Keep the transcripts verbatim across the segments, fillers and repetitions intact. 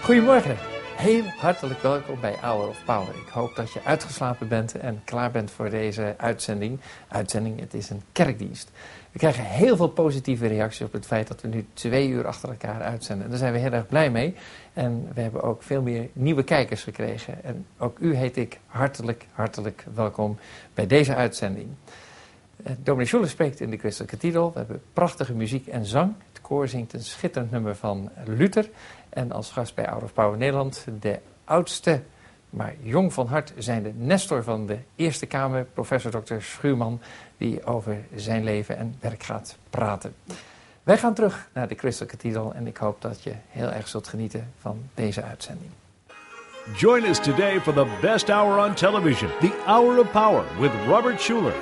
Goedemorgen. Heel hartelijk welkom bij Hour of Power. Ik hoop dat je uitgeslapen bent en klaar bent voor deze uitzending. Uitzending, het is een kerkdienst. We krijgen heel veel positieve reacties op het feit dat we nu twee uur achter elkaar uitzenden. Daar zijn we heel erg blij mee. En we hebben ook veel meer nieuwe kijkers gekregen. En ook u heet ik hartelijk, hartelijk welkom bij deze uitzending. Uh, Dominee Schuller spreekt in de Crystal Cathedral. We hebben prachtige muziek en zang. Het koor zingt een schitterend nummer van Luther. En als gast bij Hour of Power Nederland de oudste, maar jong van hart, zijn de Nestor van de Eerste Kamer, professor dokter Schuurman, die over zijn leven en werk gaat praten. Wij gaan terug naar de Crystal Cathedral en ik hoop dat je heel erg zult genieten van deze uitzending. Join us today for the best hour on television, the Hour of Power with Robert Schuller.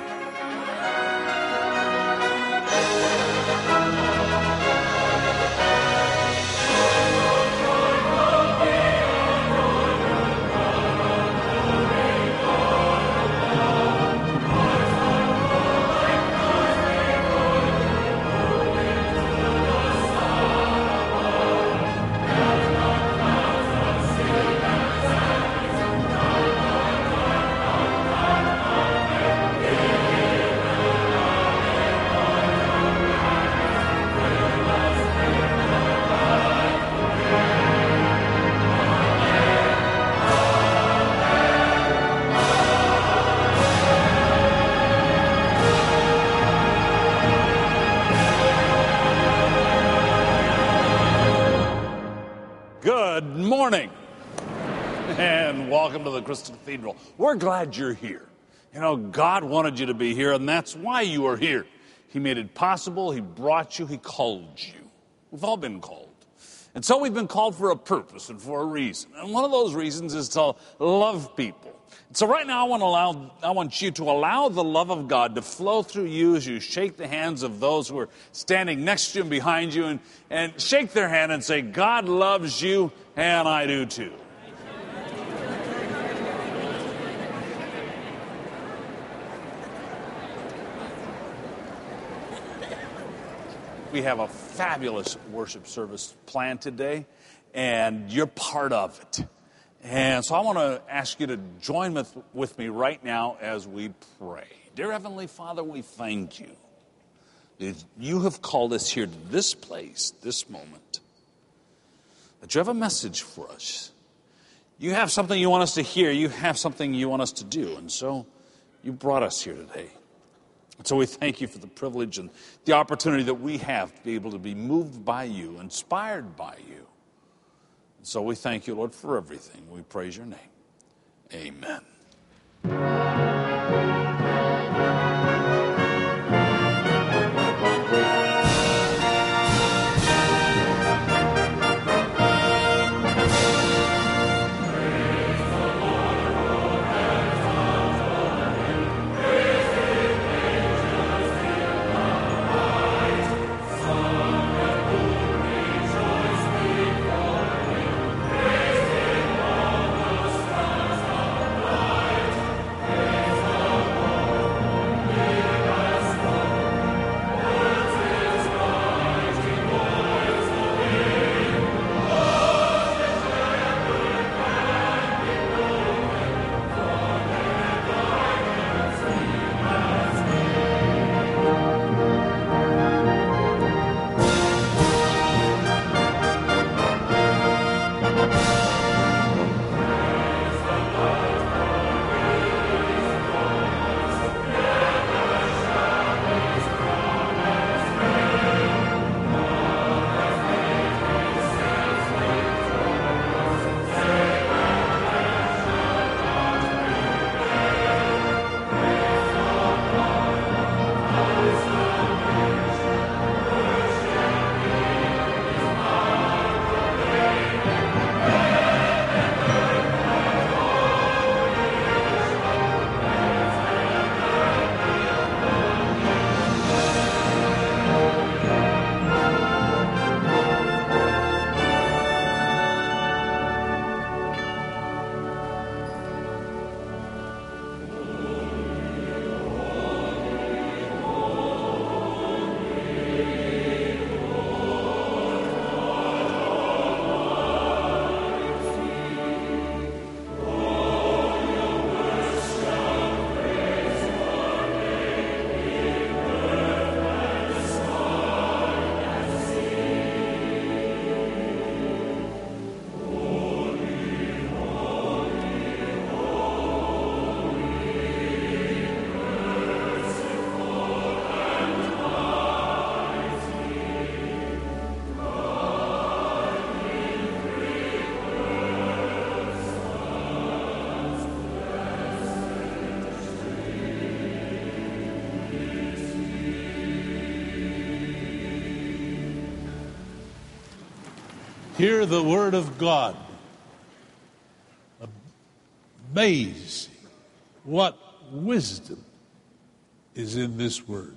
Good morning, and welcome to the Crystal Cathedral. We're glad you're here. You know, God wanted you to be here, and that's why you are here. He made it possible. He brought you. He called you. We've all been called. And so we've been called for a purpose and for a reason. And one of those reasons is to love people. So right now I want to allow I want you to allow the love of God to flow through you as you shake the hands of those who are standing next to you and behind you, and, and shake their hand and say, God loves you and I do too. We have a fabulous worship service planned today, and you're part of it. And so I want to ask you to join with, with me right now as we pray. Dear Heavenly Father, we thank you that you have called us here to this place, this moment, that you have a message for us. You have something you want us to hear. You have something you want us to do. And so you brought us here today. And so we thank you for the privilege and the opportunity that we have to be able to be moved by you, inspired by you. And so we thank you, Lord, for everything. We praise your name. Amen. Praise Hear the word of God. Amazing. What wisdom is in this word.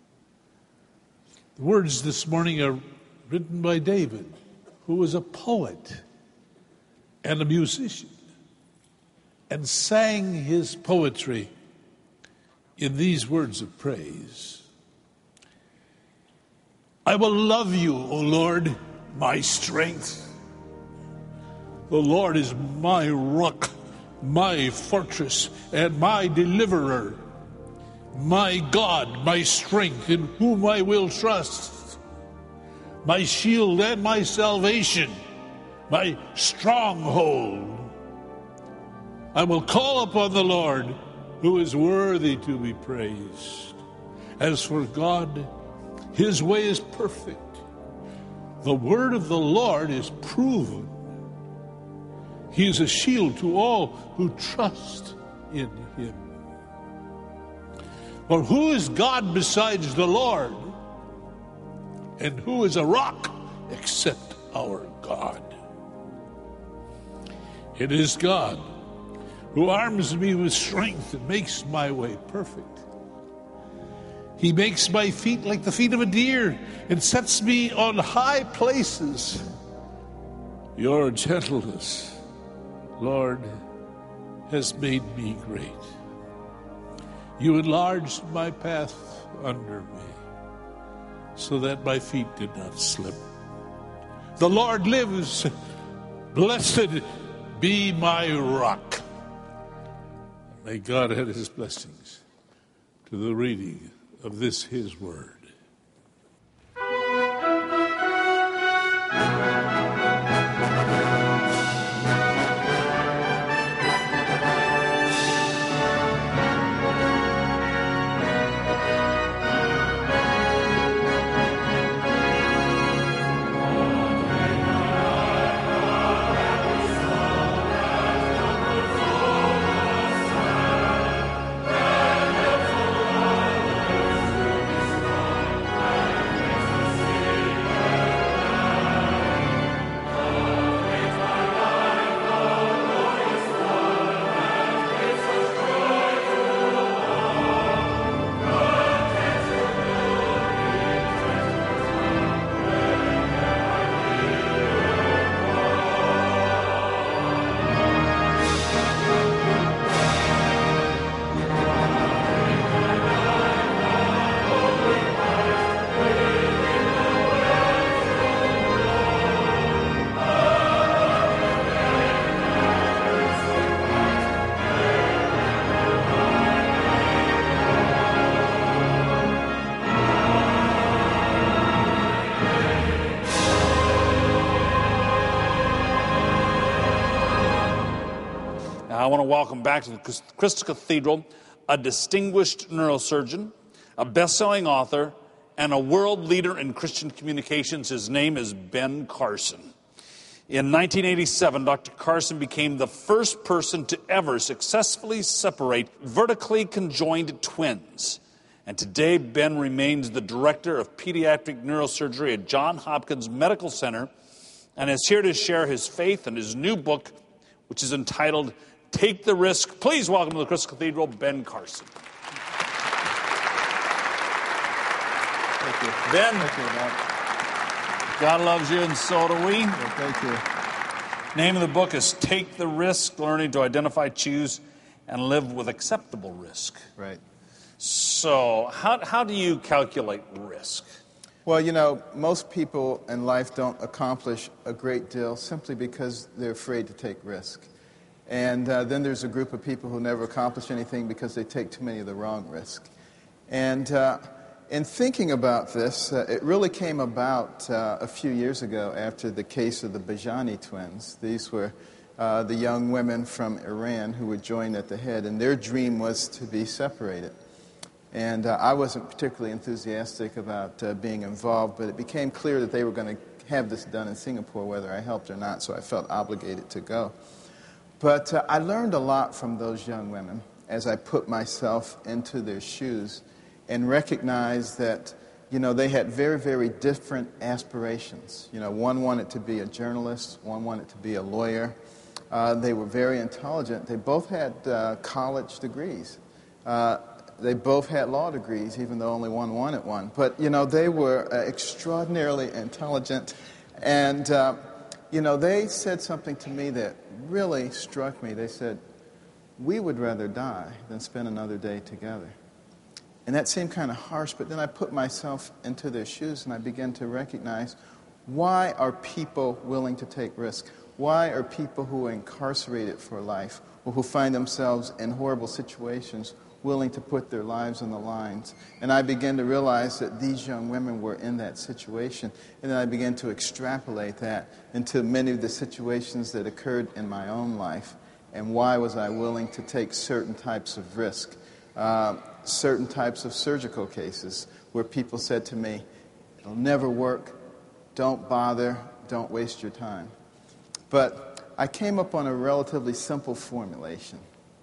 The words this morning are written by David, who was a poet and a musician, and sang his poetry in these words of praise. I will love you, O Lord, my strength. The Lord is my rock, my fortress, and my deliverer, my God, my strength, in whom I will trust, my shield and my salvation, my stronghold. I will call upon the Lord, who is worthy to be praised. As for God, his way is perfect. The word of the Lord is proven. He is a shield to all who trust in him. For who is God besides the Lord? And who is a rock except our God? It is God who arms me with strength and makes my way perfect. He makes my feet like the feet of a deer and sets me on high places. Your gentleness, Lord, has made me great. You enlarged my path under me so that my feet did not slip. The Lord lives. Blessed be my rock. May God add his blessings to the reading of this his word. I want to welcome back to the Crystal Cathedral a distinguished neurosurgeon, a best-selling author, and a world leader in Christian communications. His name is Ben Carson. In nineteen eighty-seven, Doctor Carson became the first person to ever successfully separate vertically conjoined twins. And today, Ben remains the director of pediatric neurosurgery at Johns Hopkins Medical Center and is here to share his faith and his new book, which is entitled Take the Risk. Please welcome to the Crystal Cathedral, Ben Carson. Thank you. Ben, Thank you, Matt. God loves you and so do we. Well, thank you. Name of the book is Take the Risk, Learning to Identify, Choose, and Live with Acceptable Risk. Right. So how, how do you calculate risk? Well, you know, most people in life don't accomplish a great deal simply because they're afraid to take risk. And uh, then there's a group of people who never accomplish anything because they take too many of the wrong risks. And uh, in thinking about this, uh, it really came about uh, a few years ago after the case of the Bajani twins. These were uh, the young women from Iran who were joined at the head, and their dream was to be separated. And uh, I wasn't particularly enthusiastic about uh, being involved, but it became clear that they were going to have this done in Singapore, whether I helped or not, so I felt obligated to go. But uh, I learned a lot from those young women as I put myself into their shoes and recognized that you know, they had very, very different aspirations. You know, one wanted to be a journalist, one wanted to be a lawyer. Uh, they were very intelligent. They both had uh, college degrees. Uh, they both had law degrees, even though only one wanted one. But, you know, they were uh, extraordinarily intelligent. And, uh, you know, they said something to me that really struck me. They said, we would rather die than spend another day together. And that seemed kind of harsh, but then I put myself into their shoes and I began to recognize, why are people willing to take risks? Why are people who are incarcerated for life or who find themselves in horrible situations willing to put their lives on the lines? And I began to realize that these young women were in that situation. And then I began to extrapolate that into many of the situations that occurred in my own life. And why was I willing to take certain types of risk? Uh, certain types of surgical cases where people said to me, it'll never work, don't bother, don't waste your time. But I came up on a relatively simple formulation.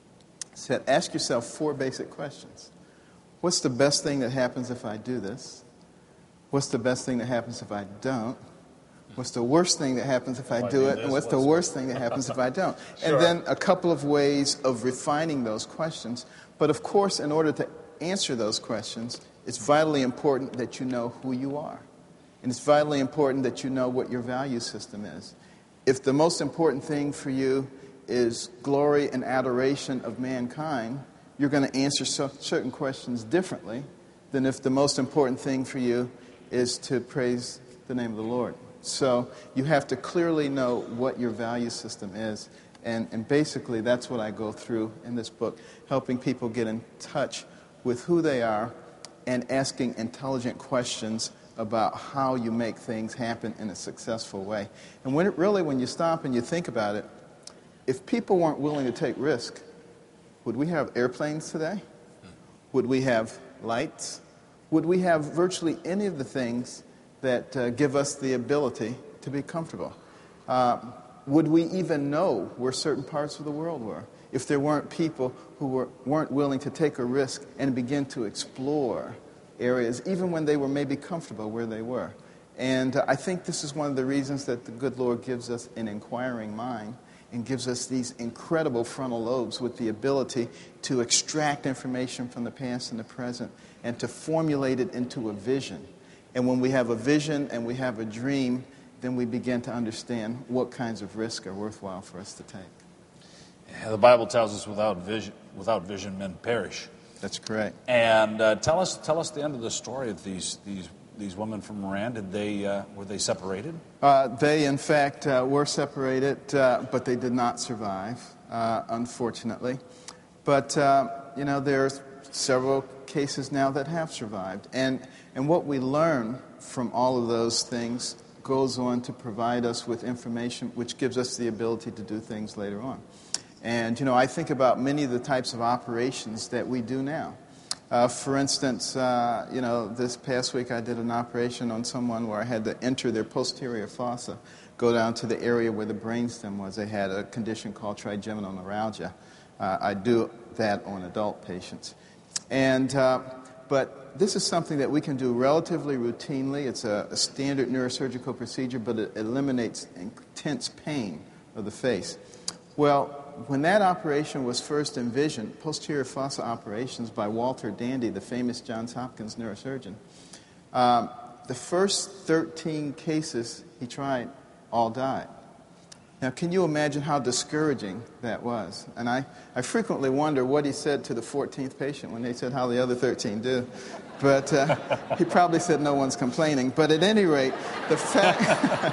It said, ask yourself four basic questions. What's the best thing that happens if I do this? What's the best thing that happens if I don't? What's the worst thing that happens if I do it? And what's the worst thing that happens if I don't? And then a couple of ways of refining those questions. But of course, in order to answer those questions, it's vitally important that you know who you are. And it's vitally important that you know what your value system is. If the most important thing for you is glory and adoration of mankind, you're going to answer so, certain questions differently than if the most important thing for you is to praise the name of the Lord. So you have to clearly know what your value system is. And, and basically, that's what I go through in this book, helping people get in touch with who they are and asking intelligent questions about how you make things happen in a successful way. And when it really, when you stop and you think about it, if people weren't willing to take risk, would we have airplanes today? Would we have lights? Would we have virtually any of the things that uh, give us the ability to be comfortable? Uh, would we even know where certain parts of the world were if there weren't people who were, weren't willing to take a risk and begin to explore areas, even when they were maybe comfortable where they were? And uh, I think this is one of the reasons that the good Lord gives us an inquiring mind and gives us these incredible frontal lobes with the ability to extract information from the past and the present and to formulate it into a vision. And when we have a vision and we have a dream, then we begin to understand what kinds of risks are worthwhile for us to take. Yeah, the Bible tells us without vision, without vision men perish. That's correct. And uh, tell us, tell us the end of the story of these these these women from Iran. Did they uh, were they separated? Uh, they, in fact, uh, were separated, uh, but they did not survive, uh, unfortunately. But uh, you know, there's several cases now that have survived, and and what we learn from all of those things goes on to provide us with information which gives us the ability to do things later on. And, you know, I think about many of the types of operations that we do now. Uh, for instance, uh, you know, this past week I did an operation on someone where I had to enter their posterior fossa, go down to the area where the brainstem was. They had a condition called trigeminal neuralgia. Uh, I do that on adult patients. And, uh, but this is something that we can do relatively routinely. It's a, a standard neurosurgical procedure, but it eliminates intense pain of the face. Well, when that operation was first envisioned, posterior fossa operations by Walter Dandy, the famous Johns Hopkins neurosurgeon, um, the first thirteen cases he tried all died. Now, can you imagine how discouraging that was? And I, I frequently wonder what he said to the fourteenth patient when they said how the other thirteen do. But uh, he probably said no one's complaining. But at any rate, the fact,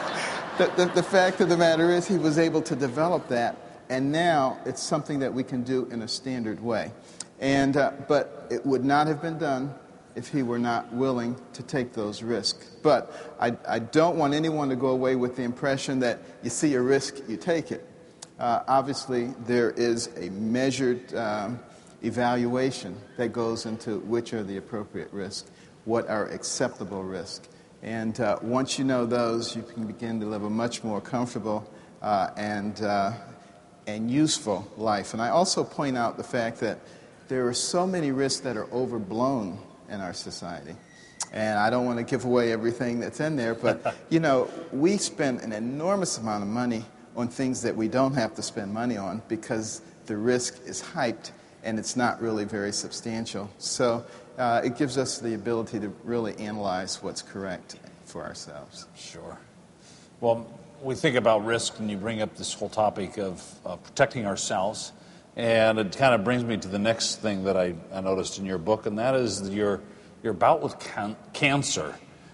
the, the, the fact of the matter is he was able to develop that. And now it's something that we can do in a standard way. And uh, but it would not have been done if he were not willing to take those risks. But I, I don't want anyone to go away with the impression that you see a risk, you take it. Uh, obviously, there is a measured um, evaluation that goes into which are the appropriate risks, what are acceptable risks. And uh, once you know those, you can begin to live a much more comfortable uh, and uh, and useful life. And I also point out the fact that there are so many risks that are overblown in our society. And I don't want to give away everything that's in there, but, you know, we spend an enormous amount of money on things that we don't have to spend money on because the risk is hyped and it's not really very substantial. So uh, it gives us the ability to really analyze what's correct for ourselves. Sure. Well, we think about risk, and you bring up this whole topic of uh, protecting ourselves, and it kind of brings me to the next thing that I, I noticed in your book, and that is your your bout with can- cancer.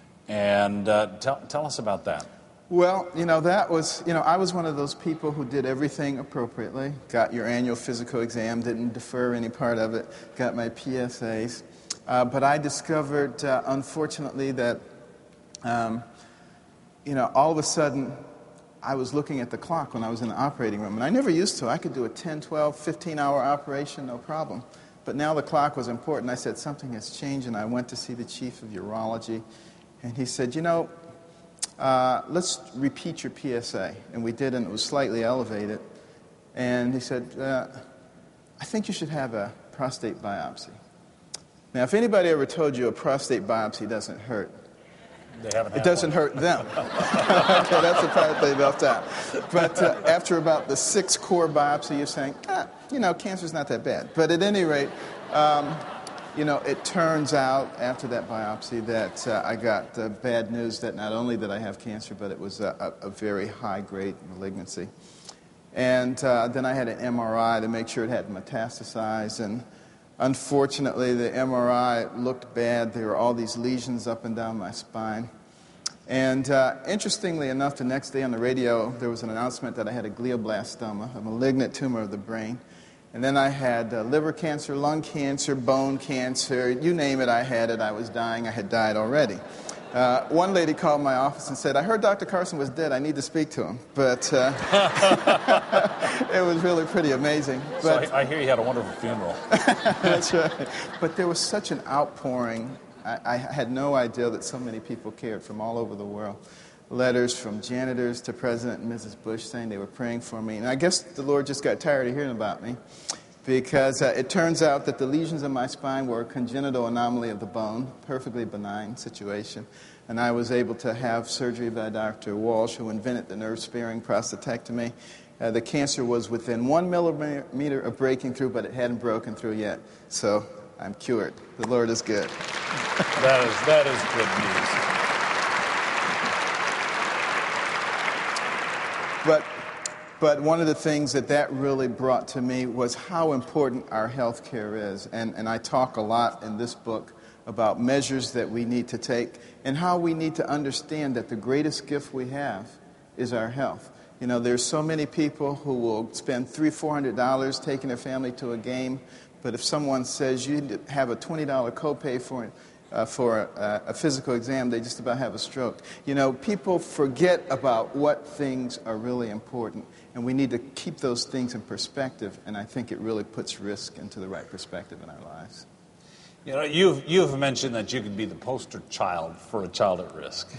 And uh, tell tell us about that. Well, you know, that was, you know, I was one of those people who did everything appropriately, got your annual physical exam, didn't defer any part of it, got my P S As. Uh, but I discovered, uh, unfortunately, that, um, you know, all of a sudden, I was looking at the clock when I was in the operating room, and I never used to. I could do a ten, twelve, fifteen-hour operation, no problem. But now the clock was important. I said, something has changed, and I went to see the chief of urology, and he said, you know, uh, let's repeat your P S A. And we did, and it was slightly elevated. And he said, uh, I think you should have a prostate biopsy. Now, if anybody ever told you a prostate biopsy doesn't hurt, They haven't it doesn't one. hurt them. Okay, that's the part they left out. But uh, after about the sixth core biopsy, you're saying, ah, you know, cancer's not that bad. But at any rate, um, you know, it turns out after that biopsy that uh, I got uh, bad news that not only did I have cancer, but it was a, a, a very high-grade malignancy. And uh, then I had an M R I to make sure it hadn't metastasized. And unfortunately, the M R I looked bad. There were all these lesions up and down my spine. And uh, interestingly enough, the next day on the radio, there was an announcement that I had a glioblastoma, a malignant tumor of the brain. And then I had uh, liver cancer, lung cancer, bone cancer, you name it, I had it. I was dying. I had died already. Uh, one lady called my office and said, I heard Doctor Carson was dead. I need to speak to him. But uh, it was really pretty amazing. But, so I, I hear you had a wonderful funeral. That's right. But there was such an outpouring. I, I had no idea that so many people cared from all over the world. Letters from janitors to President and Missus Bush saying they were praying for me. And I guess the Lord just got tired of hearing about me, because uh, it turns out that the lesions in my spine were a congenital anomaly of the bone, perfectly benign situation. And I was able to have surgery by Doctor Walsh, who invented the nerve-sparing prostatectomy. Uh, the cancer was within one millimeter of breaking through, but it hadn't broken through yet. So I'm cured. The Lord is good. That is, that is good news. But, but one of the things that that really brought to me was how important our health care is. And, and I talk a lot in this book about measures that we need to take and how we need to understand that the greatest gift we have is our health. You know, there's so many people who will spend three hundred dollars, four hundred dollars taking their family to a game, but if someone says you need to have a twenty dollars copay for Uh, for a, a physical exam, they just about have a stroke. You know, people forget about what things are really important, and we need to keep those things in perspective, and I think it really puts risk into the right perspective in our lives. You know, you've, you've mentioned that you could be the poster child for a child at risk.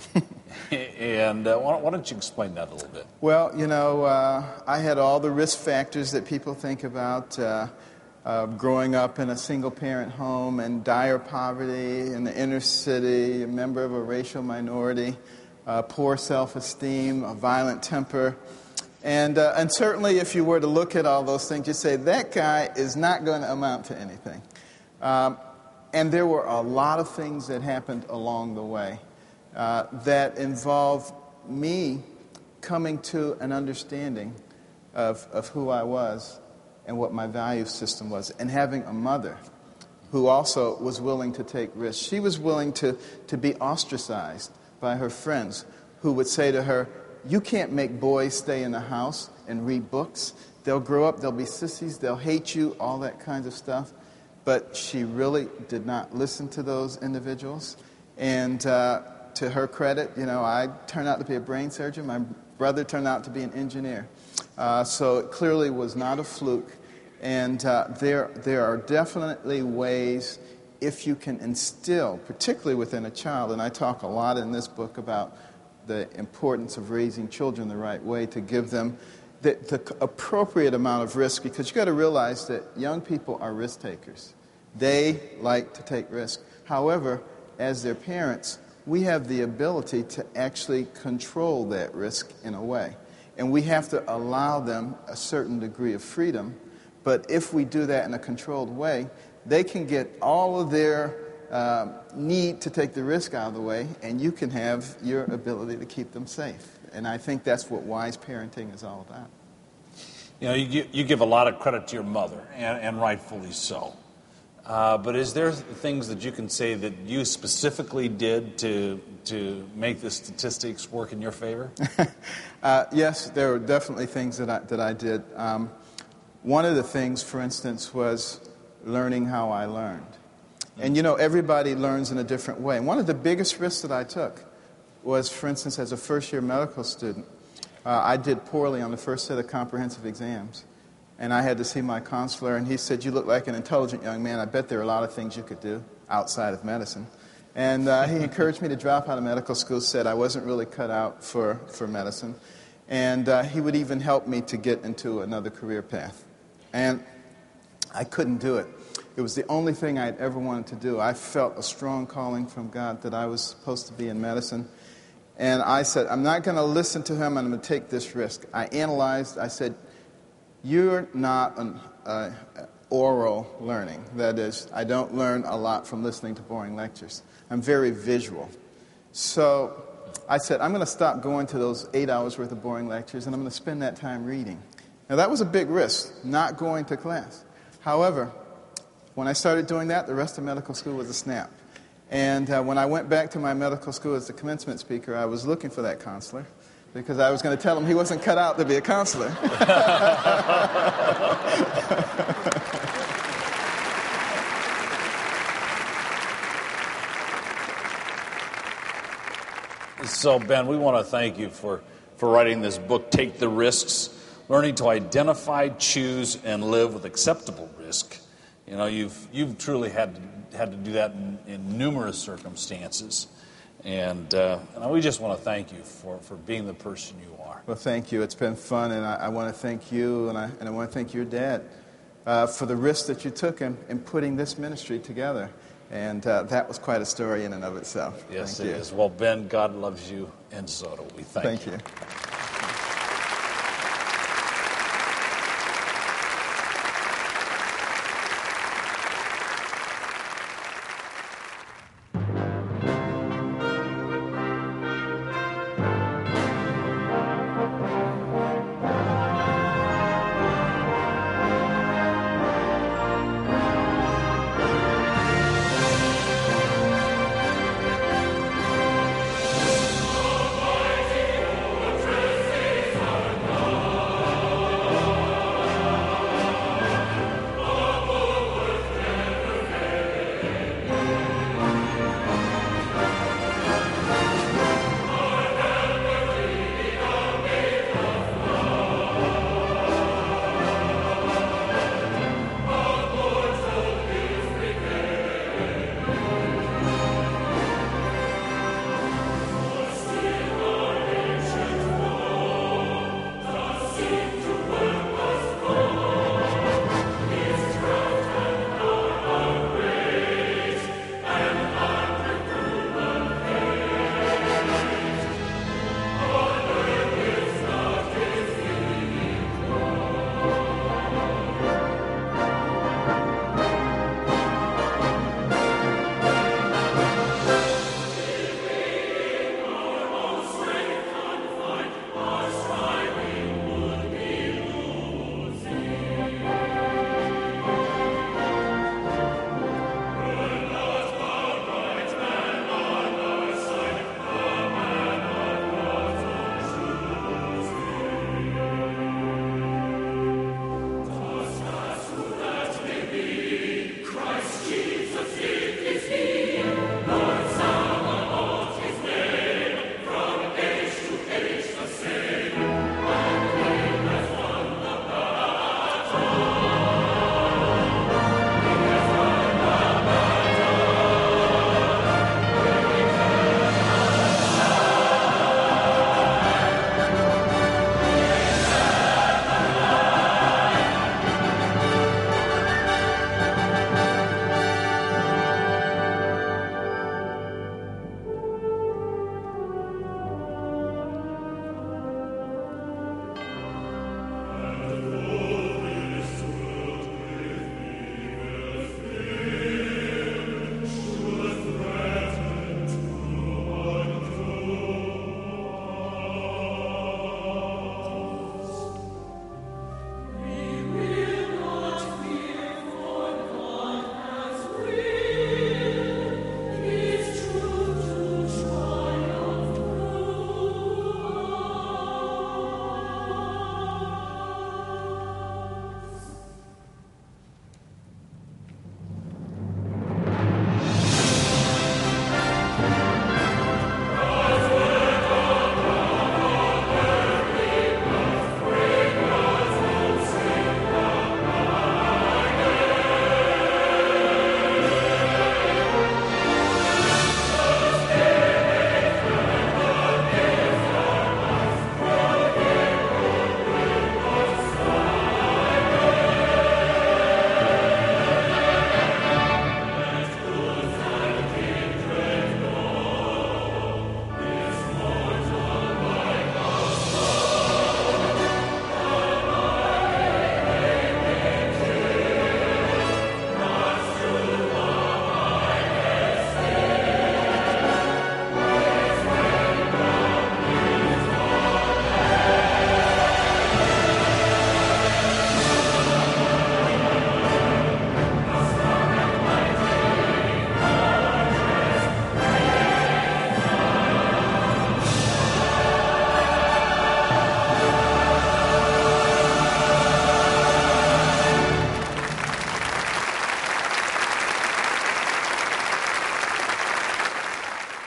and uh, why, why don't you explain that a little bit? Well, you know, uh, I had all the risk factors that people think about. Uh, Uh, growing up in a single-parent home and dire poverty in the inner city, a member of a racial minority, uh, poor self-esteem, a violent temper. And, uh, and certainly if you were to look at all those things, you'd say, that guy is not going to amount to anything. Um, and there were a lot of things that happened along the way uh, that involved me coming to an understanding of, of who I was and what my value system was, and having a mother who also was willing to take risks. She was willing to, to be ostracized by her friends who would say to her, you can't make boys stay in the house and read books. They'll grow up, they'll be sissies, they'll hate you, all that kind of stuff. But she really did not listen to those individuals. And uh, to her credit, you know, I turned out to be a brain surgeon. My brother turned out to be an engineer. Uh, so it clearly was not a fluke. And uh, there, there are definitely ways, if you can instill, particularly within a child, and I talk a lot in this book about the importance of raising children the right way, to give them the, the appropriate amount of risk, because you've got to realize that young people are risk takers. They like to take risk. However, as their parents, we have the ability to actually control that risk in a way. And we have to allow them a certain degree of freedom. But if we do that in a controlled way, they can get all of their uh, need to take the risk out of the way, and you can have your ability to keep them safe. And I think that's what wise parenting is all about. You know, you give, you give a lot of credit to your mother, and, and rightfully so. Uh, but is there things that you can say that you specifically did to to make the statistics work in your favor? uh, yes, there were definitely things that I, that I did. Um, one of the things, for instance, was learning how I learned. And, you know, everybody learns in a different way. And one of the biggest risks that I took was, for instance, as a first-year medical student, uh, I did poorly on the first set of comprehensive exams. And I had to see my counselor, and he said, "You look like an intelligent young man. I bet there are a lot of things you could do outside of medicine." And uh, he encouraged me to drop out of medical school, said I wasn't really cut out for, for medicine. And uh, he would even help me to get into another career path. And I couldn't do it. It was the only thing I'd ever wanted to do. I felt a strong calling from God that I was supposed to be in medicine. And I said, I'm not going to listen to him. I'm going to take this risk. I analyzed. I said, you're not an uh, oral learning. That is, I don't learn a lot from listening to boring lectures. I'm very visual. So I said, I'm going to stop going to those eight hours worth of boring lectures, and I'm going to spend that time reading. Now, that was a big risk, not going to class. However, when I started doing that, the rest of medical school was a snap. And uh, when I went back to my medical school as the commencement speaker, I was looking for that counselor, because I was going to tell him he wasn't cut out to be a counselor. So, Ben, we want to thank you for, for writing this book, Take the Risks, Learning to Identify, Choose, and Live with Acceptable Risk. You know, you've you've truly had to, had to do that in, in numerous circumstances. And, uh, and we just want to thank you for, for being the person you are. Well, thank you. It's been fun, and I, I want to thank you, and I, and I want to thank your dad uh, for the risk that you took in, in putting this ministry together. And uh, that was quite a story in and of itself. Yes, thank it you. is. Well, Ben, God loves you, and so do we. Thank, thank you. you. Almighty, O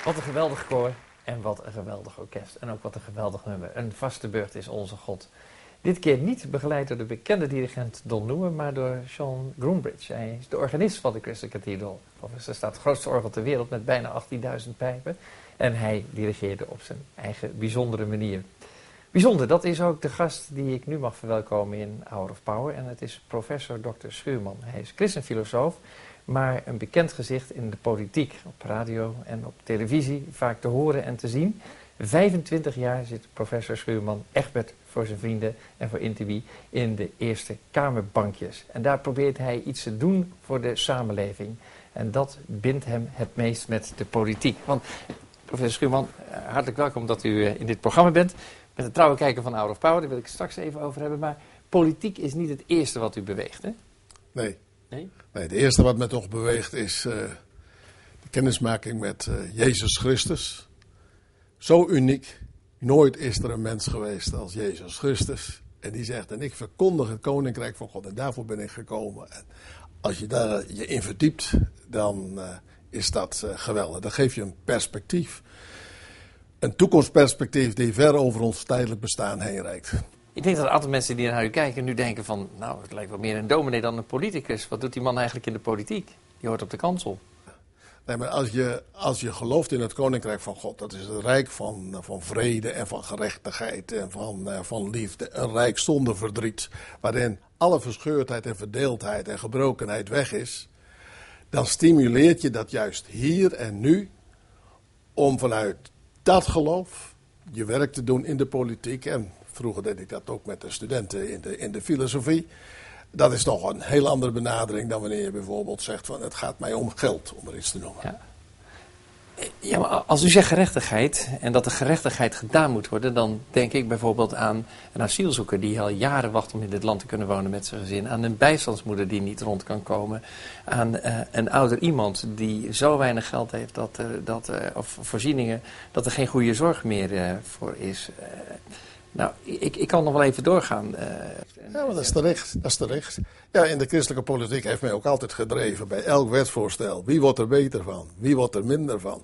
Wat een geweldig koor en wat een geweldig orkest. En ook wat een geweldig nummer. Een vaste beurt is onze God. Dit keer niet begeleid door de bekende dirigent Don Noemen, maar door Sean Groombridge. Hij is de organist van de Crystal Cathedral. Er staat het grootste orgel ter wereld met bijna achttienduizend pijpen. En hij dirigeerde op zijn eigen bijzondere manier. Bijzonder, dat is ook de gast die ik nu mag verwelkomen in Hour of Power. En het is professor dokter Schuurman. Hij is christenfilosoof, maar een bekend gezicht in de politiek. Op radio en op televisie, vaak te horen en te zien. vijfentwintig jaar zit professor Schuurman, Egbert voor zijn vrienden en voor Intervie, in de Eerste Kamerbankjes. En daar probeert hij iets te doen voor de samenleving. En dat bindt hem het meest met de politiek. Want, professor Schuurman, hartelijk welkom dat u in dit programma bent. Met een trouwe kijker van Hour of Power, daar wil ik het straks even over hebben. Maar politiek is niet het eerste wat u beweegt, hè? Nee. Nee? Nee, het eerste wat mij toch beweegt is uh, de kennismaking met uh, Jezus Christus. Zo uniek. Nooit is er een mens geweest als Jezus Christus. En die zegt, en ik verkondig het koninkrijk van God. En daarvoor ben ik gekomen. En als je daar je in verdiept, dan uh, is dat uh, geweldig. Dan geeft je een perspectief. Een toekomstperspectief die ver over ons tijdelijk bestaan heen reikt. Ik denk dat een aantal mensen die naar u kijken nu denken van, nou, het lijkt wel meer een dominee dan een politicus. Wat doet die man eigenlijk in de politiek? Die hoort op de kansel. Nee, maar als je, als je gelooft in het koninkrijk van God, dat is het rijk van, van vrede en van gerechtigheid en van, uh, van liefde. Een rijk zonder verdriet, waarin alle verscheurdheid en verdeeldheid en gebrokenheid weg is. Dan stimuleert je dat juist hier en nu om vanuit dat geloof je werk te doen in de politiek. En vroeger deed ik dat ook met de studenten in de, in de filosofie. Dat is toch een heel andere benadering dan wanneer je bijvoorbeeld zegt van het gaat mij om geld, om er iets te noemen. Ja. Ja, maar als u zegt gerechtigheid en dat de gerechtigheid gedaan moet worden, dan denk ik bijvoorbeeld aan een asielzoeker die al jaren wacht om in dit land te kunnen wonen met zijn gezin. Aan een bijstandsmoeder die niet rond kan komen. Aan uh, een ouder iemand die zo weinig geld heeft dat, uh, dat, uh, of voorzieningen, dat er geen goede zorg meer uh, voor is. Uh, nou, ik, ik kan nog wel even doorgaan. Uh, ja, maar dat is terecht. Dat is terecht. Ja, in de christelijke politiek heeft mij ook altijd gedreven bij elk wetsvoorstel. Wie wordt er beter van? Wie wordt er minder van?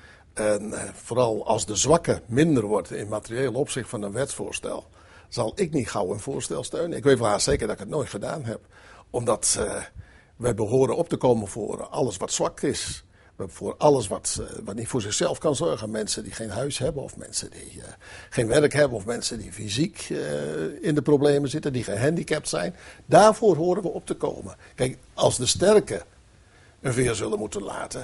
En uh, vooral als de zwakke minder wordt in materieel opzicht van een wetsvoorstel, zal ik niet gauw een voorstel steunen. Ik weet wel haast zeker dat ik het nooit gedaan heb. Omdat uh, wij behoren op te komen voor alles wat zwak is. Voor alles wat, uh, wat niet voor zichzelf kan zorgen. Mensen die geen huis hebben of mensen die uh, geen werk hebben of mensen die fysiek uh, in de problemen zitten, die gehandicapt zijn. Daarvoor horen we op te komen. Kijk, als de sterken een veer zullen moeten laten,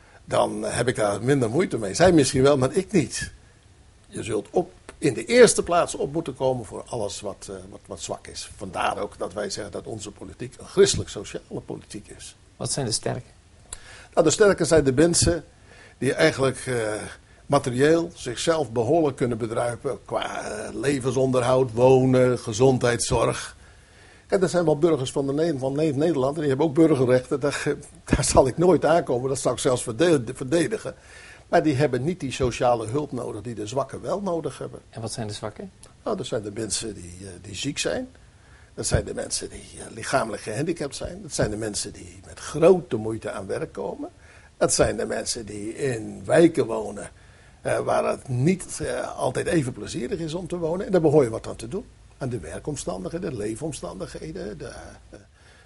dan uh, heb ik daar minder moeite mee. Zij misschien wel, maar ik niet. Je zult op, in de eerste plaats op moeten komen voor alles wat, uh, wat, wat zwak is. Vandaar ook dat wij zeggen dat onze politiek een christelijk-sociale politiek is. Wat zijn de sterken? Nou, de sterken zijn de mensen die eigenlijk uh, materieel zichzelf behoorlijk kunnen bedruipen qua uh, levensonderhoud, wonen, gezondheidszorg. Kijk, dat zijn wel burgers van, de, van Nederland en die hebben ook burgerrechten. Daar, daar zal ik nooit aankomen, dat zal ik zelfs verdedigen. Maar die hebben niet die sociale hulp nodig die de zwakken wel nodig hebben. En wat zijn de zwakken? Nou, dat zijn de mensen die, uh, die ziek zijn. Dat zijn de mensen die uh, lichamelijk gehandicapt zijn. Dat zijn de mensen die met grote moeite aan werk komen. Dat zijn de mensen die in wijken wonen uh, waar het niet uh, altijd even plezierig is om te wonen. En daar behoor je wat aan te doen. Aan de werkomstandigheden, de leefomstandigheden, de uh,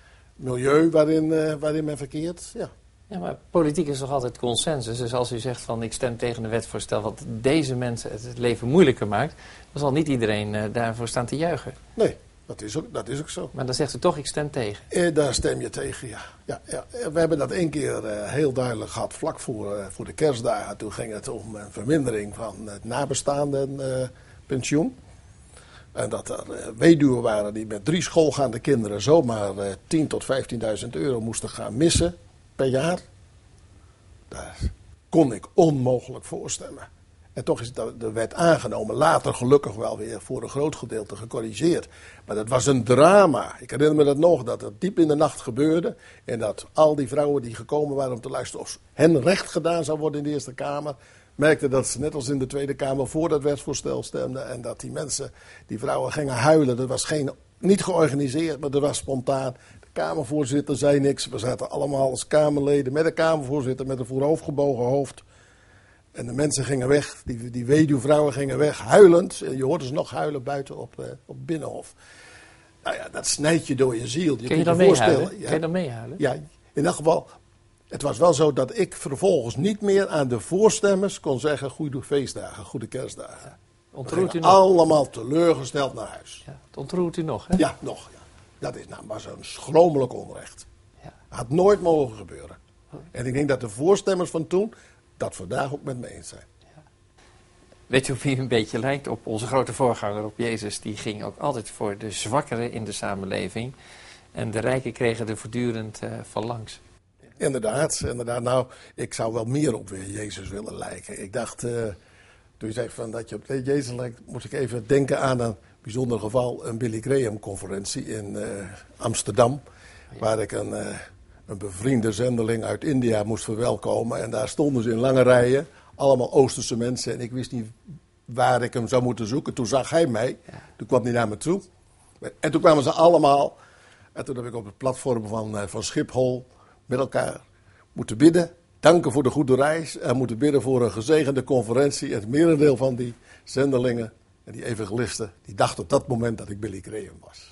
milieu waarin, uh, waarin men verkeert. Ja. Ja, maar politiek is toch altijd consensus. Dus als u zegt van ik stem tegen een wetsvoorstel wat deze mensen het leven moeilijker maakt, dan zal niet iedereen uh, daarvoor staan te juichen. Nee. Dat is, ook, dat is ook zo. Maar dan zegt u toch, ik stem tegen. Eh, daar stem je tegen, ja. ja, ja. We hebben dat één keer uh, heel duidelijk gehad, vlak voor, uh, voor de kerstdagen. Toen ging het om een vermindering van het nabestaande uh, pensioen. En dat er uh, weduwen waren die met drie schoolgaande kinderen zomaar uh, tien tot vijftienduizend euro moesten gaan missen per jaar. Daar kon ik onmogelijk voor stemmen. En toch is de wet aangenomen, later gelukkig wel weer voor een groot gedeelte gecorrigeerd. Maar dat was een drama. Ik herinner me dat nog, dat het diep in de nacht gebeurde. En dat al die vrouwen die gekomen waren om te luisteren of hen recht gedaan zou worden in de Eerste Kamer, merkten dat ze net als in de Tweede Kamer voor dat wetsvoorstel stemden. En dat die mensen, die vrouwen gingen huilen. Dat was geen, niet georganiseerd, maar dat was spontaan. De Kamervoorzitter zei niks. We zaten allemaal als Kamerleden met een Kamervoorzitter met een voorovergebogen hoofd. En de mensen gingen weg, die, die weduwvrouwen gingen weg, huilend. En je hoorde ze nog huilen buiten op, uh, op het Binnenhof. Nou ja, dat snijdt je door je ziel. Je Kun je dan je voorstellen. meehuilen? Ja, Kun je dan meehuilen? ja, in dat geval. Het was wel zo dat ik vervolgens niet meer aan de voorstemmers kon zeggen goede feestdagen, goede kerstdagen. Ja. We Ontroert u gingen nog? allemaal teleurgesteld naar huis. Ja, het ontroert u nog, hè? Ja, nog. Ja. Dat is nou maar zo'n schromelijk onrecht. Ja. Had nooit mogen gebeuren. En ik denk dat de voorstemmers van toen dat vandaag ook met me eens zijn. Weet je op wie u een beetje lijkt? Op onze grote voorganger, op Jezus. Die ging ook altijd voor de zwakkeren in de samenleving. En de rijken kregen er voortdurend uh, van langs. Inderdaad, inderdaad. Nou, ik zou wel meer op weer Jezus willen lijken. Ik dacht, uh, toen je zei van dat je op Jezus lijkt, moest ik even denken aan een bijzonder geval. Een Billy Graham conferentie in uh, Amsterdam. Ja. Waar ik een, uh, een bevriende zendeling uit India moest verwelkomen. En daar stonden ze in lange rijen. Allemaal Oosterse mensen. En ik wist niet waar ik hem zou moeten zoeken. Toen zag hij mij. Ja. Toen kwam hij naar me toe. En toen kwamen ze allemaal. En toen heb ik op het platform van, uh, van Schiphol met elkaar moeten bidden. Danken voor de goede reis. En moeten bidden voor een gezegende conferentie. En het merendeel van die zendelingen en die evangelisten, die dachten op dat moment dat ik Billy Graham was.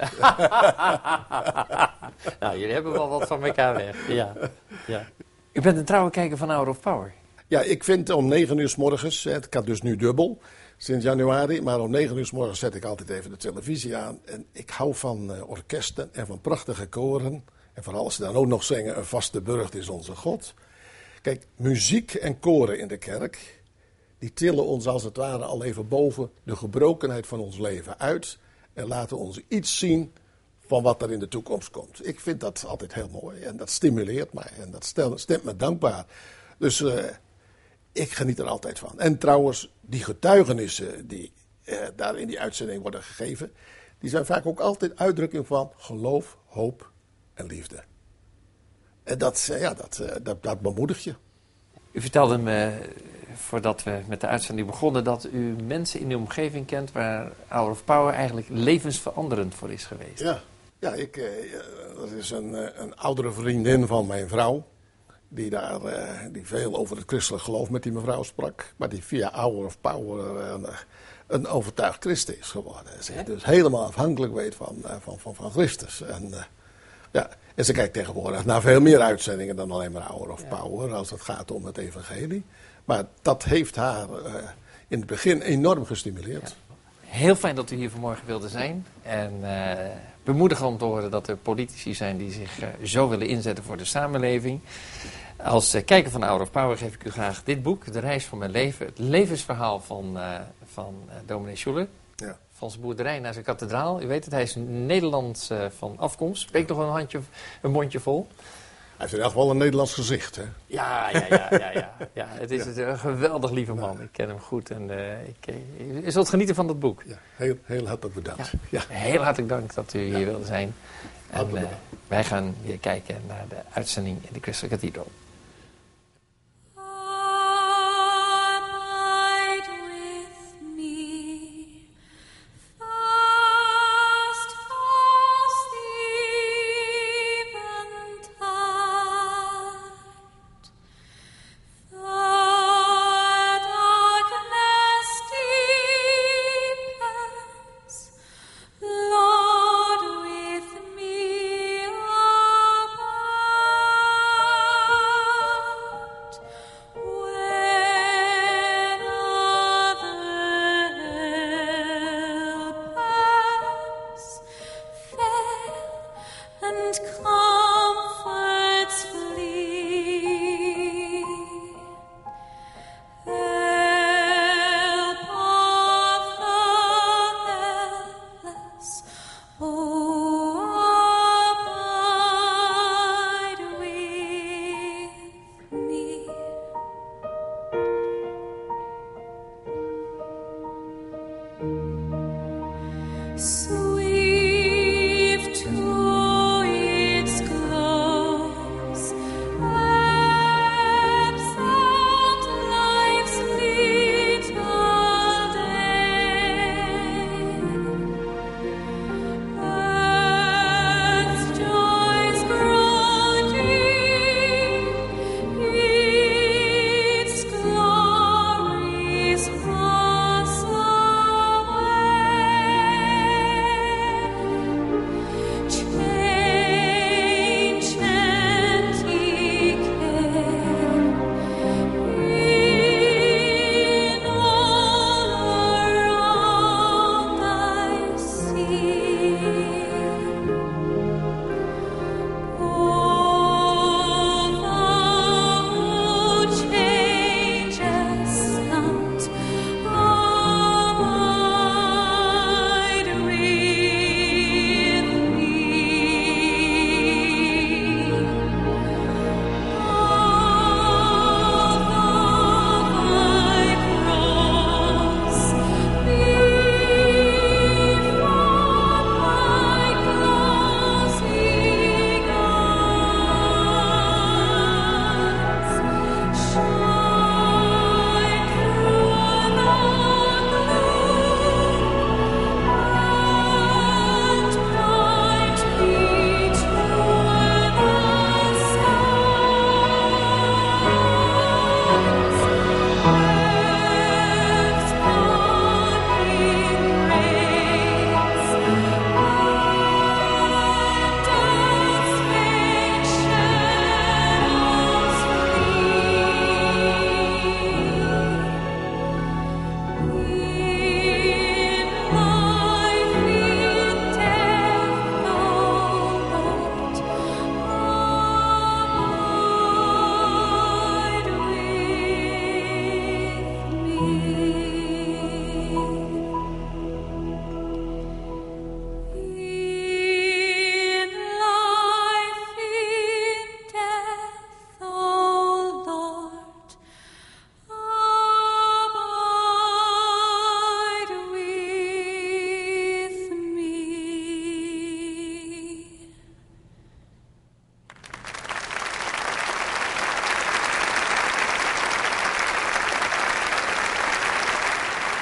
Nou, jullie hebben wel wat van elkaar weg. Ja. Ja. U bent een trouwe kijker van Hour of Power. Ja, ik vind om negen uur 's morgens, het kan dus nu dubbel sinds januari, maar om negen uur 's morgens zet ik altijd even de televisie aan. En ik hou van uh, orkesten en van prachtige koren. En vooral als ze dan ook nog zingen, een vaste burcht is onze God. Kijk, muziek en koren in de kerk, die tillen ons als het ware al even boven de gebrokenheid van ons leven uit. En laten ons iets zien van wat er in de toekomst komt. Ik vind dat altijd heel mooi en dat stimuleert mij en dat stemt me dankbaar. Dus uh, ik geniet er altijd van. En trouwens, die getuigenissen die uh, daar in die uitzending worden gegeven, die zijn vaak ook altijd uitdrukking van geloof, hoop en liefde. En dat, uh, ja, dat, uh, dat, dat bemoedigt je. U vertelde me, voordat we met de uitzending begonnen, dat u mensen in uw omgeving kent waar Hour of Power eigenlijk levensveranderend voor is geweest. Ja, ja ik, uh, dat is een, uh, een oudere vriendin van mijn vrouw. Die, daar, uh, die veel over het christelijk geloof met die mevrouw sprak. Maar die via Hour of Power uh, een, een overtuigd christen is geworden. Ze ja? dus helemaal afhankelijk weet van, uh, van, van, van Christus. En, uh, ja, en ze kijkt tegenwoordig naar veel meer uitzendingen dan alleen maar Hour of ja. Power. Als het gaat om het evangelie. Maar dat heeft haar uh, in het begin enorm gestimuleerd. Ja. Heel fijn dat u hier vanmorgen wilde zijn. En uh, bemoedigend om te horen dat er politici zijn die zich uh, zo willen inzetten voor de samenleving. Als uh, kijker van Hour of Power geef ik u graag dit boek, De Reis van Mijn Leven. Het levensverhaal van, uh, van uh, dominee Schuller. Ja. Van zijn boerderij naar zijn kathedraal. U weet het, hij is Nederlands uh, van afkomst. Spreekt nog een handje, een mondje vol. Hij heeft in elk geval een Nederlands gezicht, hè? Ja, ja, ja, ja, ja. ja het is ja. een geweldig lieve man. Ja. Ik ken hem goed en uh, ik, ik zult genieten van dat boek. Ja, heel, heel hartelijk bedankt. Ja. Ja. Heel hartelijk dank dat u hier ja. wilde zijn. En uh, wij gaan weer kijken naar de uitzending in de Christelijke Cathedral. Lord, with me abide.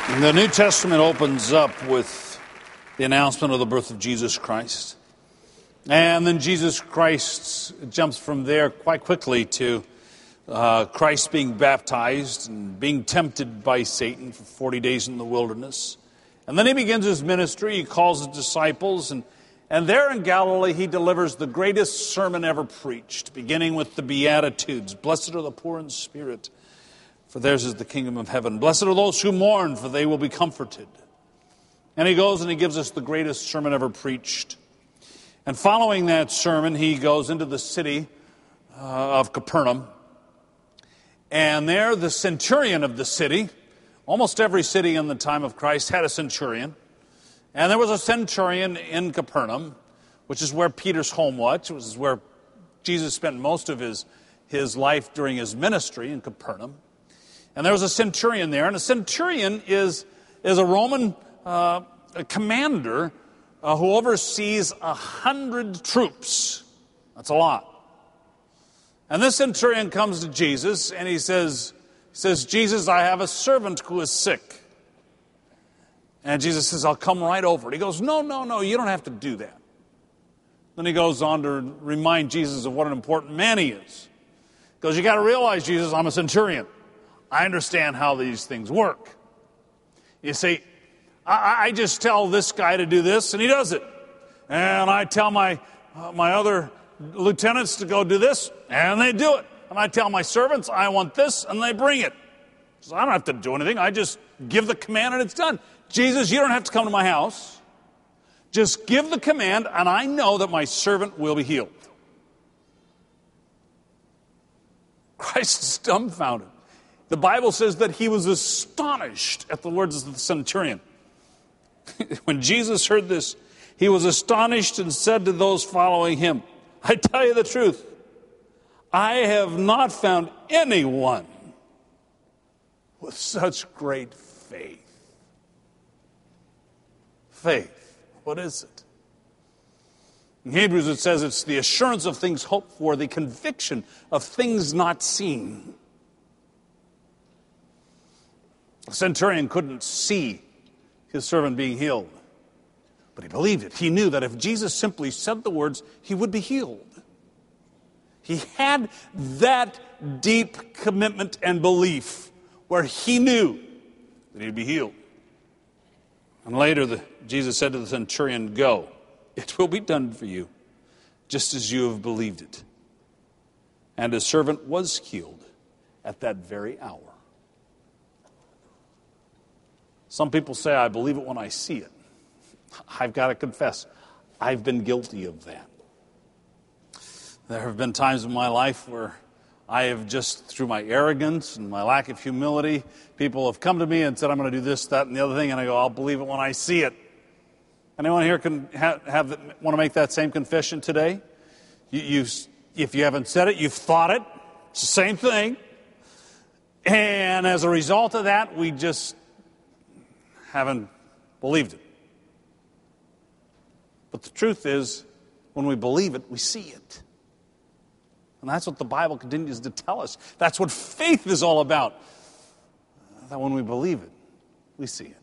The New Testament opens up with the announcement of the birth of Jesus Christ. And then Jesus Christ jumps from there quite quickly to uh, Christ being baptized and being tempted by Satan for forty days in the wilderness. And then he begins his ministry. He calls his disciples. And, and there in Galilee, he delivers the greatest sermon ever preached, beginning with the Beatitudes. Blessed are the poor in spirit, for theirs is the kingdom of heaven. Blessed are those who mourn, for they will be comforted. And he goes and he gives us the greatest sermon ever preached. And following that sermon, he goes into the city uh, of Capernaum. And there, the centurion of the city, almost every city in the time of Christ had a centurion. And there was a centurion in Capernaum, which is where Peter's home was, which is where Jesus spent most of his, his life during his ministry, in Capernaum. And there was a centurion there. And a centurion is, is a Roman uh, a commander uh, who oversees a hundred troops. That's a lot. And this centurion comes to Jesus and he says, he says, Jesus, I have a servant who is sick. And Jesus says, I'll come right over. He goes, no, no, no, you don't have to do that. Then he goes on to remind Jesus of what an important man he is. He goes, you got to realize, Jesus, I'm a centurion. I understand how these things work. You see, I, I just tell this guy to do this, and he does it. And I tell my uh, my other lieutenants to go do this, and they do it. And I tell my servants, I want this, and they bring it. So I don't have to do anything. I just give the command, and it's done. Jesus, you don't have to come to my house. Just give the command, and I know that my servant will be healed. Christ is dumbfounded. The Bible says that he was astonished at the words of the centurion. When Jesus heard this, he was astonished and said to those following him, I tell you the truth, I have not found anyone with such great faith. Faith, what is it? In Hebrews it says it's the assurance of things hoped for, the conviction of things not seen. The centurion couldn't see his servant being healed, but he believed it. He knew that if Jesus simply said the words, he would be healed. He had that deep commitment and belief where he knew that he'd be healed. And later the, Jesus said to the centurion, go, it will be done for you, just as you have believed it. And his servant was healed at that very hour. Some people say, I believe it when I see it. I've got to confess, I've been guilty of that. There have been times in my life where I have just, through my arrogance and my lack of humility, people have come to me and said, I'm going to do this, that, and the other thing, and I go, I'll believe it when I see it. Anyone here can have, have want to make that same confession today? You, you, if you haven't said it, you've thought it. It's the same thing. And as a result of that, we just haven't believed it. But the truth is, when we believe it, we see it. And that's what the Bible continues to tell us. That's what faith is all about. That when we believe it, we see it.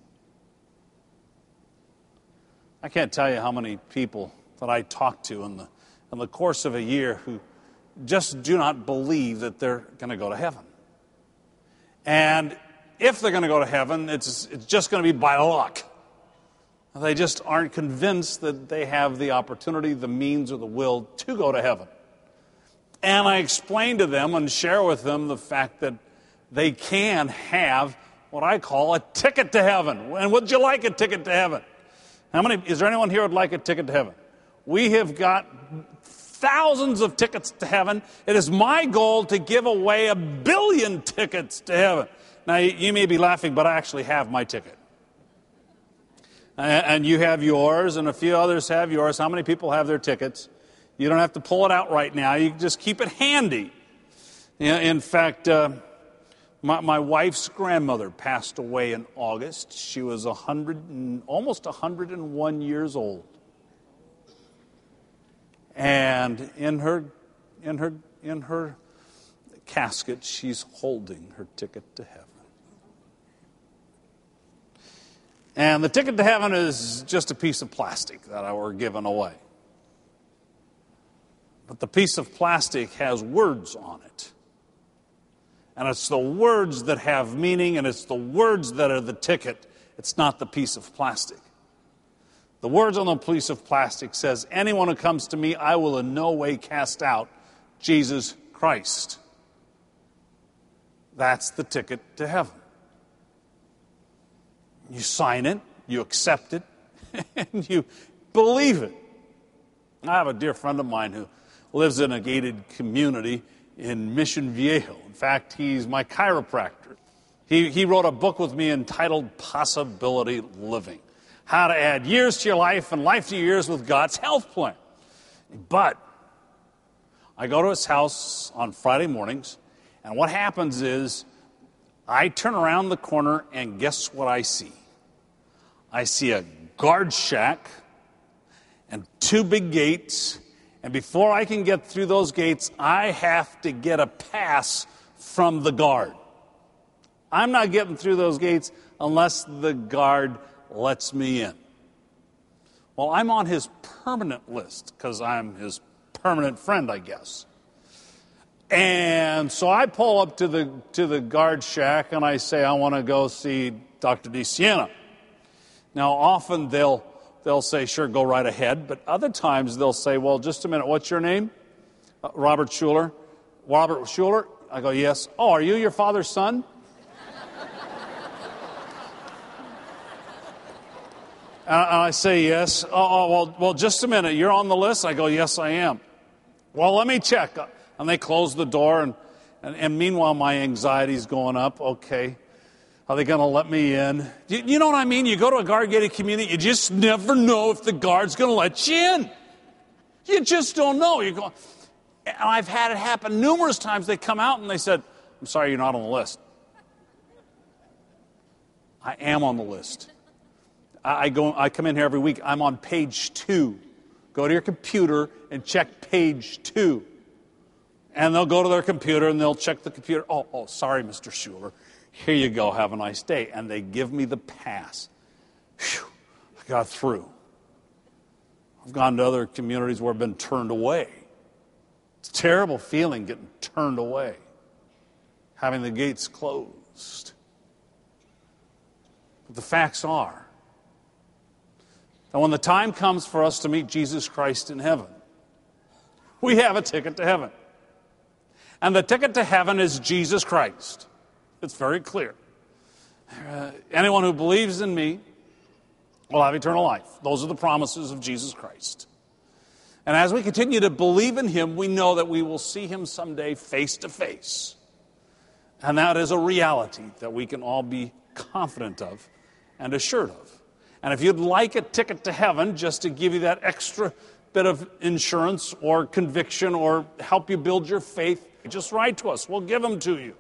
I can't tell you how many people that I talk to in the, in the course of a year who just do not believe that they're going to go to heaven. And if they're going to go to heaven, it's, it's just going to be by luck. They just aren't convinced that they have the opportunity, the means, or the will to go to heaven. And I explain to them and share with them the fact that they can have what I call a ticket to heaven. And would you like a ticket to heaven? How many? Is there anyone here who would like a ticket to heaven? We have got thousands of tickets to heaven. It is my goal to give away a billion tickets to heaven. Now, you may be laughing, but I actually have my ticket. And you have yours, and a few others have yours. How many people have their tickets? You don't have to pull it out right now. You can just keep it handy. In fact, uh, my, my wife's grandmother passed away in August. She was a hundred, almost one hundred one years old. And in her, in her, in her casket, she's holding her ticket to heaven. And the ticket to heaven is just a piece of plastic that we're giving away. But the piece of plastic has words on it. And it's the words that have meaning, and it's the words that are the ticket. It's not the piece of plastic. The words on the piece of plastic says, anyone who comes to me, I will in no way cast out. Jesus Christ. That's the ticket to heaven. You sign it, you accept it, and you believe it. I have a dear friend of mine who lives in a gated community in Mission Viejo. In fact, he's my chiropractor. He, he wrote a book with me entitled Possibility Living. How to add years to your life and life to your years with God's health plan. But I go to his house on Friday mornings, and what happens is I turn around the corner, and guess what I see? I see a guard shack and two big gates, and before I can get through those gates, I have to get a pass from the guard. I'm not getting through those gates unless the guard lets me in. Well, I'm on his permanent list because I'm his permanent friend, I guess. And so I pull up to the to the guard shack and I say, I want to go see Doctor DeSiena. Now, often they'll they'll say, sure, go right ahead. But other times they'll say, well, just a minute, what's your name? Uh, Robert Schuller. Robert Schuller? I go, yes. Oh, are you your father's son? And I say, yes. Oh, oh, well, well, just a minute. You're on the list? I go, yes, I am. Well, let me check. And they close the door, and, and, and meanwhile, my anxiety's going up. Okay, are they going to let me in? You, you know what I mean? You go to a guard-gated community, you just never know if the guard's going to let you in. You just don't know. You go, and I've had it happen numerous times. They come out, and they said, I'm sorry, you're not on the list. I am on the list. I go. I come in here every week. I'm on page two. Go to your computer and check page two. And they'll go to their computer and they'll check the computer. Oh, oh, sorry, Mister Schuller. Here you go. Have a nice day. And they give me the pass. Whew, I got through. I've gone to other communities where I've been turned away. It's a terrible feeling getting turned away, having the gates closed. But the facts are, and when the time comes for us to meet Jesus Christ in heaven, we have a ticket to heaven. And the ticket to heaven is Jesus Christ. It's very clear. Uh, anyone who believes in me will have eternal life. Those are the promises of Jesus Christ. And as we continue to believe in him, we know that we will see him someday face to face. And that is a reality that we can all be confident of and assured of. And if you'd like a ticket to heaven, just to give you that extra bit of insurance or conviction or help you build your faith, just write to us. We'll give them to you.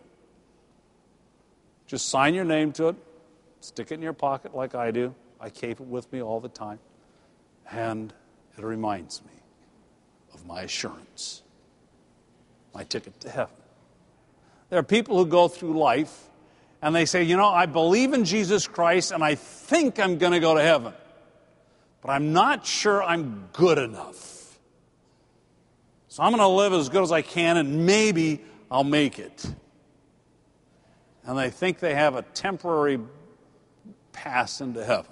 Just sign your name to it. Stick it in your pocket like I do. I keep it with me all the time. And it reminds me of my assurance, my ticket to heaven. There are people who go through life and they say, you know, I believe in Jesus Christ and I think I'm going to go to heaven, but I'm not sure I'm good enough. So I'm going to live as good as I can and maybe I'll make it. And they think they have a temporary pass into heaven.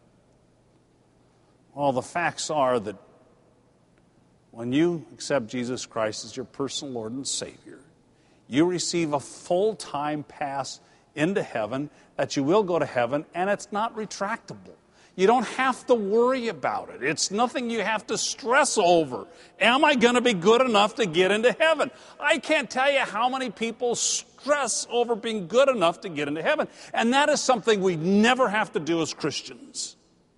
Well, the facts are that when you accept Jesus Christ as your personal Lord and Savior, you receive a full-time pass into heaven, that you will go to heaven, and it's not retractable. You don't have to worry about it. It's nothing you have to stress over. Am I going to be good enough to get into heaven? I can't tell you how many people stress over being good enough to get into heaven. And that is something we never have to do as Christians.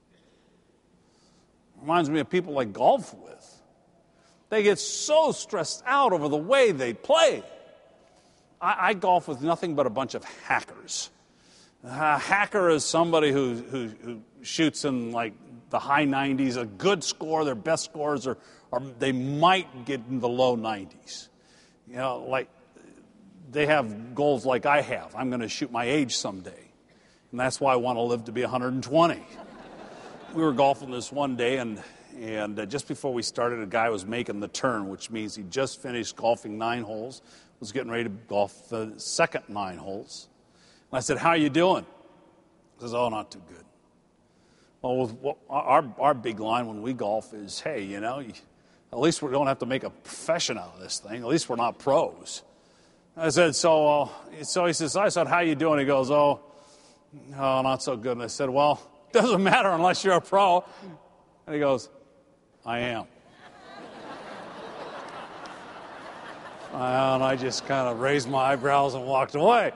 Reminds me of people I golf with. They get so stressed out over the way they play. I, I golf with nothing but a bunch of hackers. A hacker is somebody who, who, who shoots in like the high nineties, a good score. Their best scores are, are they might get in the low nineties. You know, like they have goals like I have. I'm going to shoot my age someday. And that's why I want to live to be one hundred twenty. We were golfing this one day, and, and uh, just before we started, a guy was making the turn, which means he just finished golfing nine holes, was getting ready to golf the second nine holes. And I said, "How you doing?" He says, "Oh, not too good." Well, with, well our, our big line when we golf is, hey, you know, you, at least we don't have to make a profession out of this thing. At least we're not pros. I said, so uh, so he says, I said, "How you doing?" He goes, oh, oh, not so good. And I said, well, it doesn't matter unless you're a pro. And he goes, I am. And I just kind of raised my eyebrows and walked away.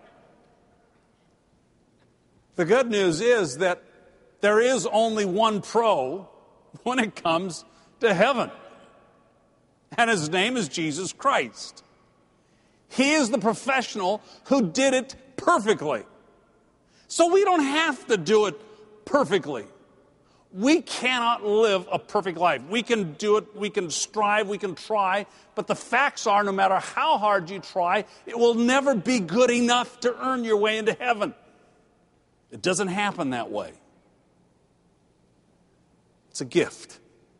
The good news is that there is only one pro when it comes to heaven. And his name is Jesus Christ. He is the professional who did it perfectly. So we don't have to do it perfectly. We cannot live a perfect life. We can do it, we can strive, we can try, but the facts are no matter how hard you try, it will never be good enough to earn your way into heaven. It doesn't happen that way. It's a gift.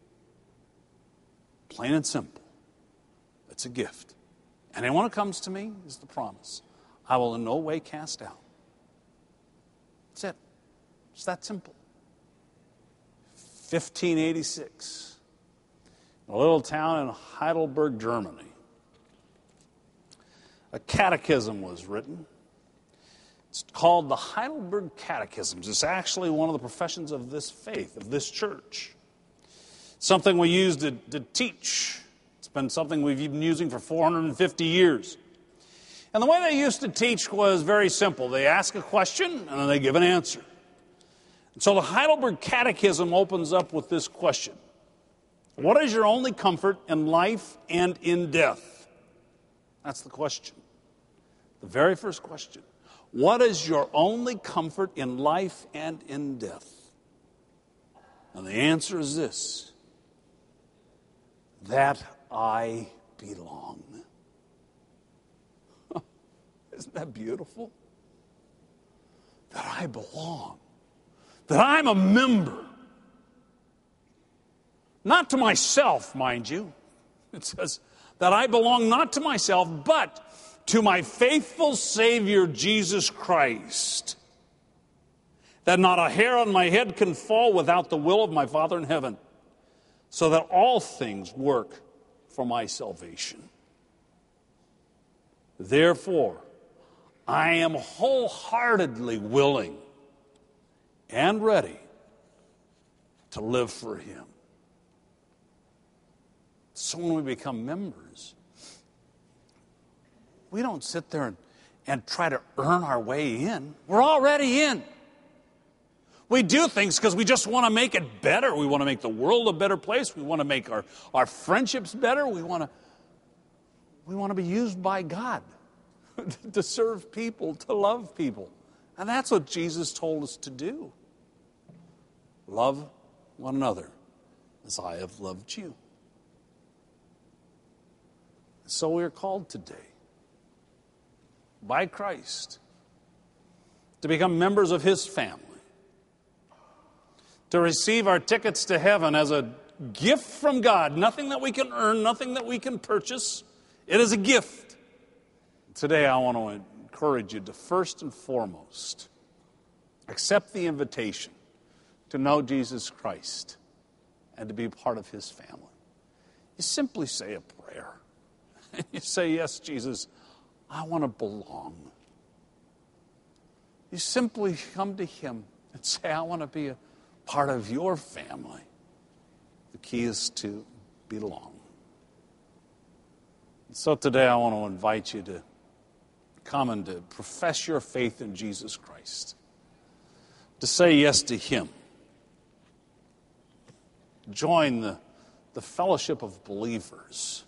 Plain and simple. It's a gift. And anyone who comes to me is the promise. I will in no way cast out. That's it. It's that simple. fifteen eighty-six, in a little town in Heidelberg, Germany, a catechism was written. It's called the Heidelberg Catechisms. It's actually one of the professions of this faith, of this church. Something we use to, to teach. It's been something we've been using for four hundred fifty years. And the way they used to teach was very simple. They ask a question, and then they give an answer. And so the Heidelberg Catechism opens up with this question. What is your only comfort in life and in death? That's the question. The very first question. What is your only comfort in life and in death? And the answer is this. That I belong. Isn't that beautiful? That I belong. That I'm a member. Not to myself, mind you. It says that I belong not to myself, but to my faithful Savior, Jesus Christ. That not a hair on my head can fall without the will of my Father in heaven. So that all things work for my salvation. Therefore, I am wholeheartedly willing and ready to live for Him. So when we become members, we don't sit there and, and try to earn our way in. We're already in. We do things because we just want to make it better. We want to make the world a better place. We want to make our, our friendships better. We want to, we want to be used by God to serve people, to love people. And that's what Jesus told us to do. Love one another as I have loved you. So we are called today by Christ to become members of His family, to receive our tickets to heaven as a gift from God, nothing that we can earn, nothing that we can purchase. It is a gift. Today I want to encourage you to first and foremost accept the invitation to know Jesus Christ and to be part of His family. You simply say a prayer. You say, yes, Jesus, I want to belong. You simply come to Him and say, I want to be a part of your family. The key is to belong. So today I want to invite you to come and to profess your faith in Jesus Christ. To say yes to Him. Join the, the fellowship of believers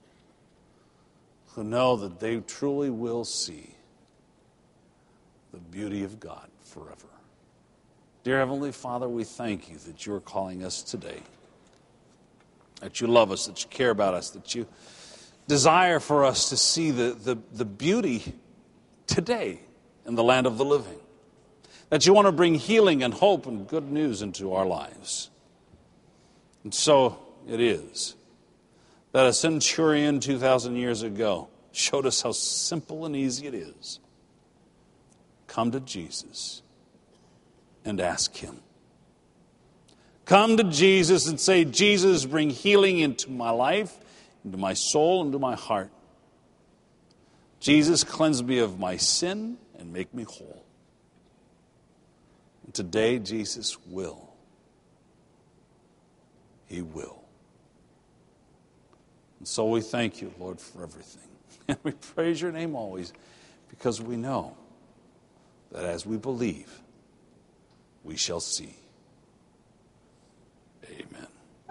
who know that they truly will see the beauty of God forever. Dear Heavenly Father, we thank you that you're calling us today, that you love us, that you care about us, that you desire for us to see the, the, the beauty today in the land of the living, That you want to bring healing and hope and good news into our lives. And so it is that a centurion two thousand years ago showed us how simple and easy it is. Come to Jesus and ask him. Come to Jesus and say, Jesus, bring healing into my life, into my soul, into my heart. Jesus, cleanse me of my sin and make me whole. And today, Jesus will. He will. And so we thank you, Lord, for everything. And we praise your name always, because we know that as we believe, we shall see. Amen.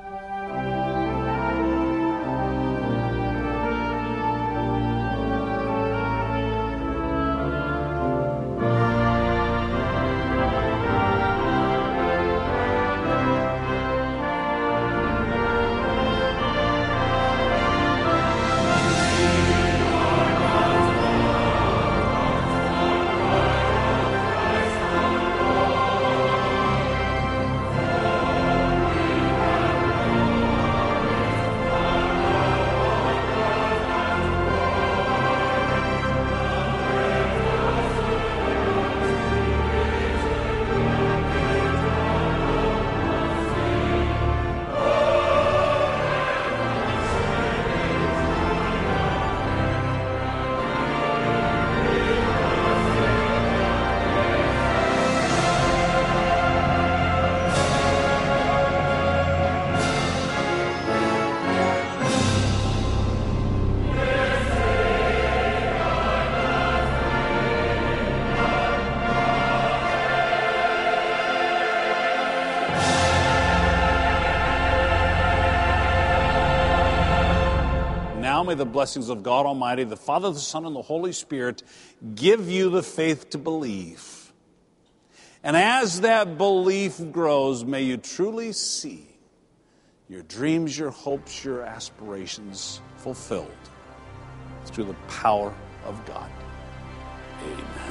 May the blessings of God Almighty, the Father, the Son, and the Holy Spirit give you the faith to believe. And as that belief grows, may you truly see your dreams, your hopes, your aspirations fulfilled through the power of God. Amen.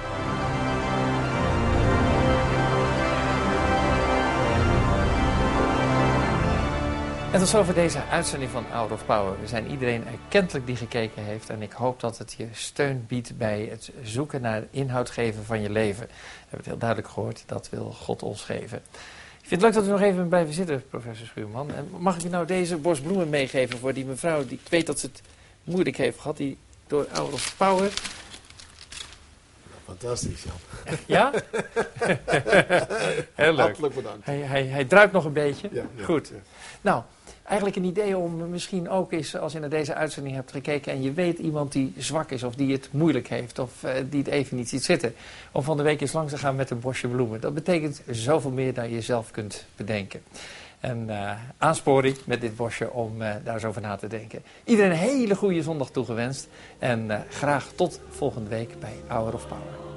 En tot zover deze uitzending van Hour of Power. We zijn iedereen erkentelijk die gekeken heeft. En ik hoop dat het je steun biedt bij het zoeken naar inhoud geven van je leven. We hebben het heel duidelijk gehoord. Dat wil God ons geven. Ik vind het leuk dat we nog even blijven zitten, professor Schuurman. En mag ik u nou deze bos bloemen meegeven voor die mevrouw die ik weet dat ze het moeilijk heeft gehad. Die door Hour of Power... Fantastisch, Jan. Ja? Heel leuk. Hartelijk bedankt. Hij, hij, hij druipt nog een beetje. Ja, ja, goed. Ja. Nou, eigenlijk een idee om misschien ook eens, als je naar deze uitzending hebt gekeken en je weet iemand die zwak is of die het moeilijk heeft of uh, die het even niet ziet zitten, om van de week eens langs te gaan met een bosje bloemen. Dat betekent zoveel meer dan je zelf kunt bedenken. En uh, aansporing met dit bosje om uh, daar eens over na te denken. Iedereen een hele goede zondag toegewenst en uh, graag tot volgende week bij Hour of Power.